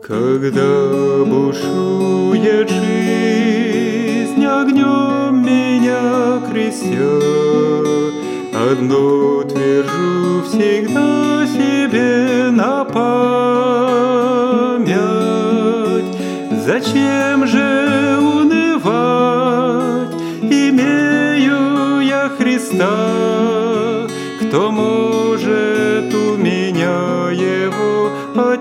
Когда бушует жизнь, огнем меня крестя, одно твержу всегда себе на память. Зачем же унывать, имею я Христа? Кто может у меня его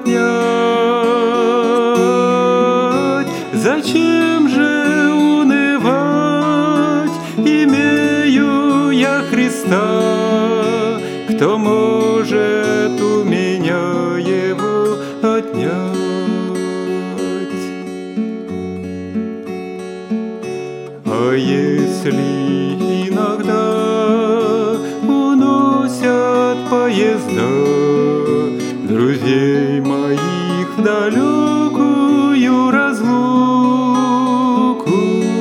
отнять? Зачем же унывать, имею я Христа? Кто может у меня его отнять? А если иногда уносят поезда друзей моих в далекую разлуку,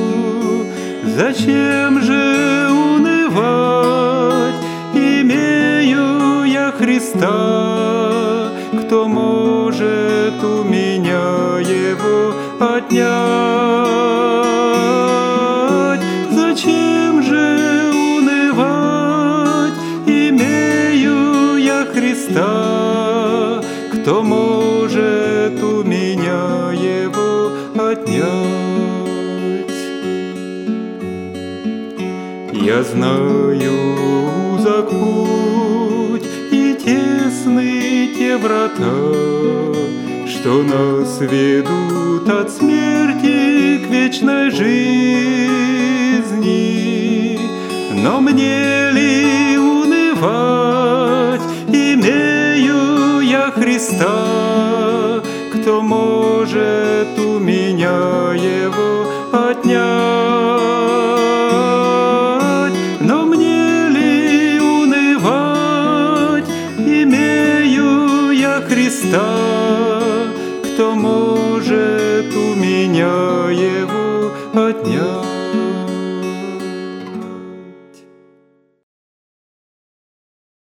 зачем же унывать, имею я Христа? Кто может у меня его отнять? Зачем же унывать, имею я Христа? Кто может у меня его отнять? Я знаю узок путь и тесны те врата, что нас ведут от смерти к вечной жизни. Но мне ли унывать, имею я Христа? Кто может у меня его отнять? Но мне ли унывать, имею я Христа? Кто может у меня его отнять?